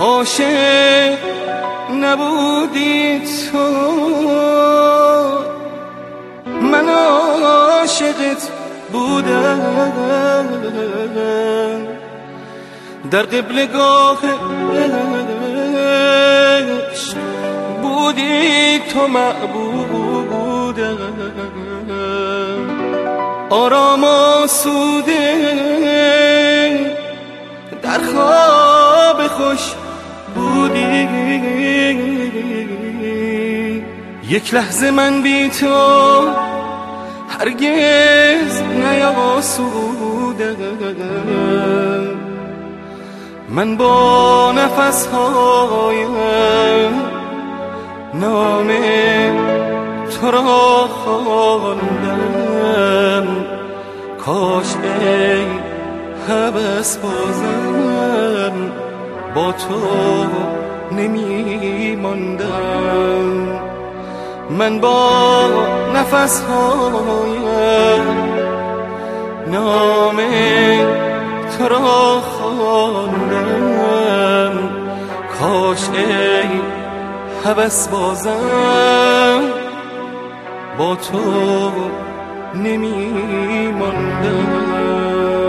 عاشق نبودی تو، من عاشقت بودم. در قبلگاه عشق بودی تو معبودم. آرام آسوده در خواب خوش بودی. یک لحظه من بی تو هرگز نیاسودم. من با نفسهایم نام تو را خواندم. کاش ای هوس بازم با تو نمی ماندم. من با نفسهایم نام تو را خواندم. کاش ای هوس بازم با تو نمی ماندم.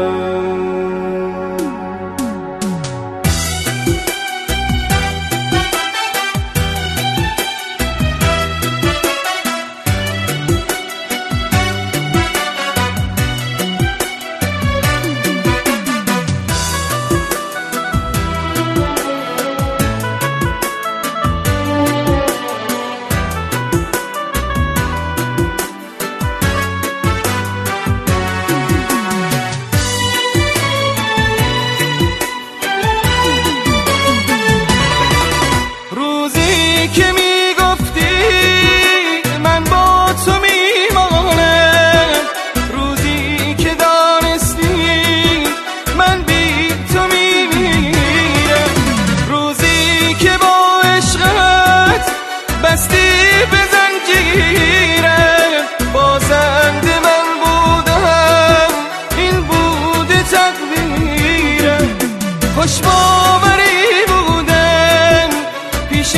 که می گفتی من با تو میمانم، روزی که دانستی من بی تو میمیرم، روزی که با عشقت بستی به زنجیرم، بازنده من بودم این بوده تقدیرم. خوش باوری بودم پیش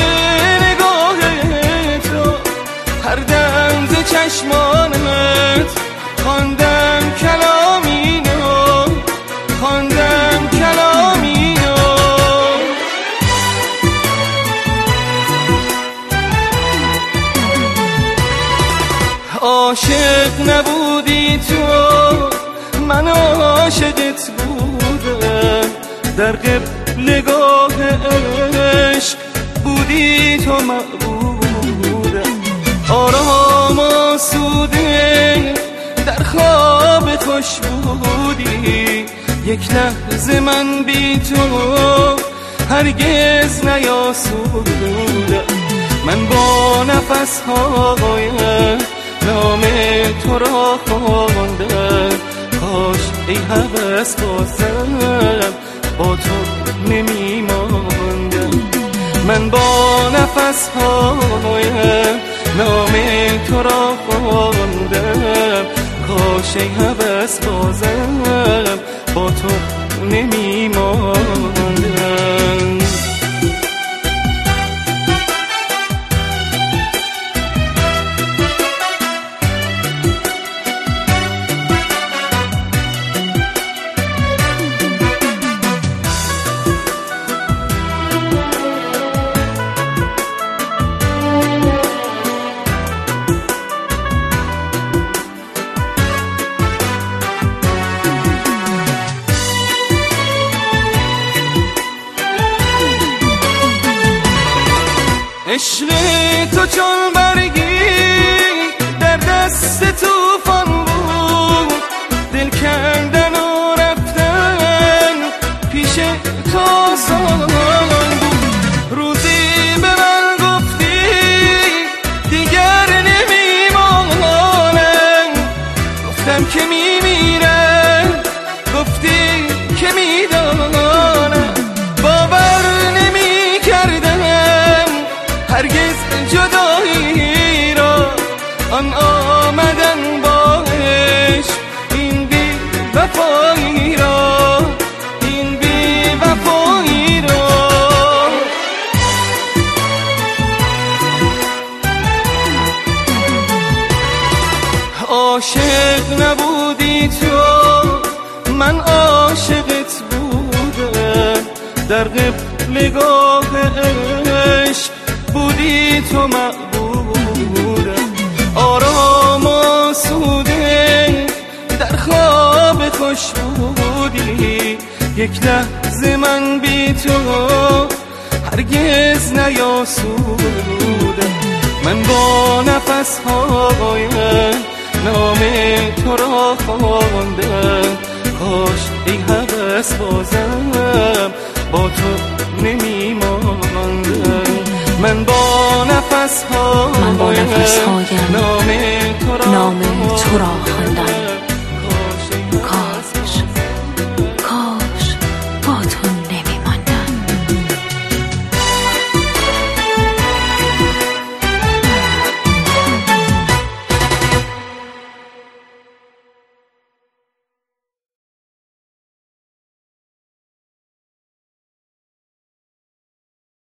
هر دم ز چشمانت خواندم کلامی نو، خواندم کلامی نو. عاشق نبودی تو، من عاشقت بودم. در قبلگاه عشق بودی تو معبودم. آرام آسوده در خواب خوش بودی. یک لحظه من بی تو هرگز نیاسودم. من با نفسهایم نام تو را خواندم. کاش ای هوس بازم با تو نمی ماندم. من با نفسهایم نام تو را خواندم. کاش ای هوس بازم با تو نمی ماندم. عشق تو چون برگی در دست توفان بود، دل کندن و رفتن پیش تو آسان بود. روزی به من گفتی دیگر نمیمانم، گفتم که میمیرم، گفتی که میدانم. باور نمی کردم هرگز جدایی را، آن آمدن عاشق نبودی تو، من عاشقت بودم، در قبلگاه عشق بودی تو معبودم. آرام آسوده در خواب خوش بودی، یک لحظه من بی تو هرگز نیاسودم. من با نفس‌هایم نام تو را خواندم، کاش ای هوس بازم با تو نمی‌ماندم. من با نفس‌هایم نام تو را خواندم،